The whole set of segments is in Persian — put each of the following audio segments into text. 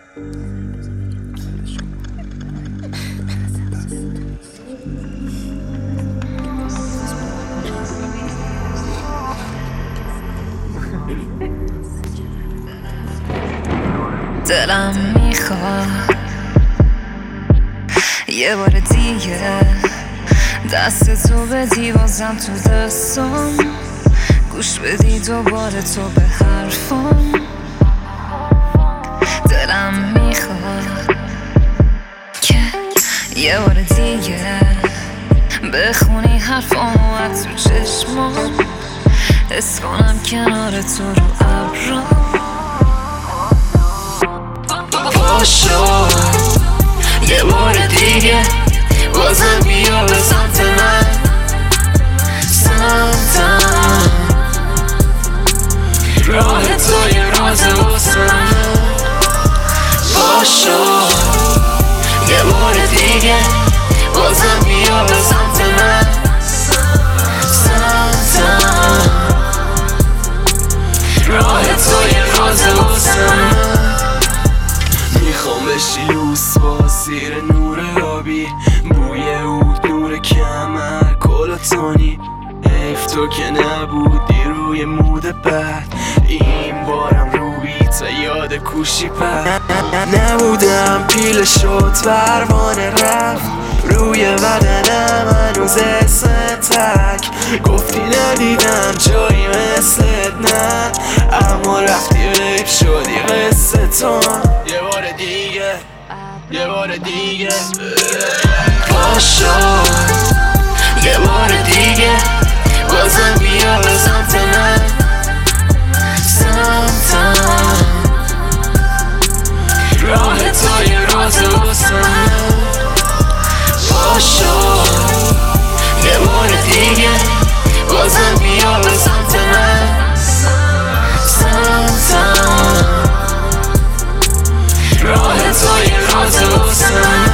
دلم میخواد یه بار دیگه دست تو بدی بازم تو دستم، گوش بدی دوباره تو به حرفم. دلم میخواد که یه بار دیگه بخونی حرفامو از تو چشمام، حس کنم کنار تو رو ابرام. باشو یه بار دیگه بازم بیا به سمت من، سمتم راه تو یه راز واسم. باشو یه بار دیگه بازم بیا به سمت من، سمتم راه تو یه راز واسم. میخوام بشی لوس با زیر نور آبی، بوی عود نور کمر کلاتانی. حیف تو که نبودی روی مود بد، این بارم رو بیت و یاد کوشی پد. نبودم پیل شد پروانه رفت روی بدنم هنوز اسم تک. گفتی ندیدم جایی مثلت نه، اما رفتی ریب شدی قصه تو. یه بار دیگه یه بار دیگه باشو یه بار دیگه بازم بیا به سمت من، سمتم راه تو یه راز واسم. باشو یه بار دیگه بازم بیا به سمت من، سمتم راه تو یه راز واسم.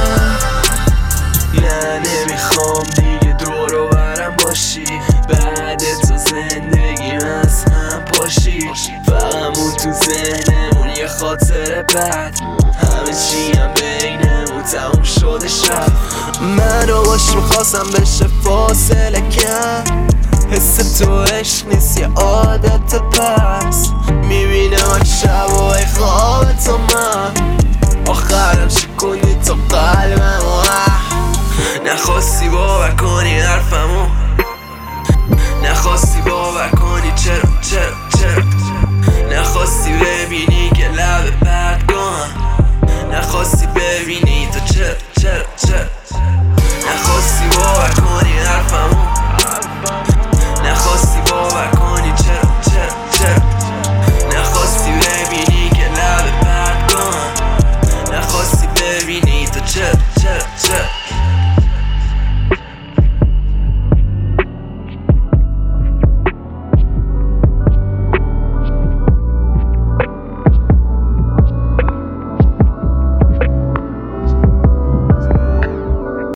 نه نمیخوام دیگه دور و برم باشی، بعد تو زندگیم از هم پاشی. فقمون تو ذهنمون یه خاطر بد، همه چی هم بینمون تموم شده شد. منو باش میخواستم بشه فاصله کم، حس تو عشق نیست یه عادت پس. میبینم شبای خواب تو من، آخرم شکندی تو قلبم. نخواستی باور کنی حرفمو، نخواستی باور کنی چرا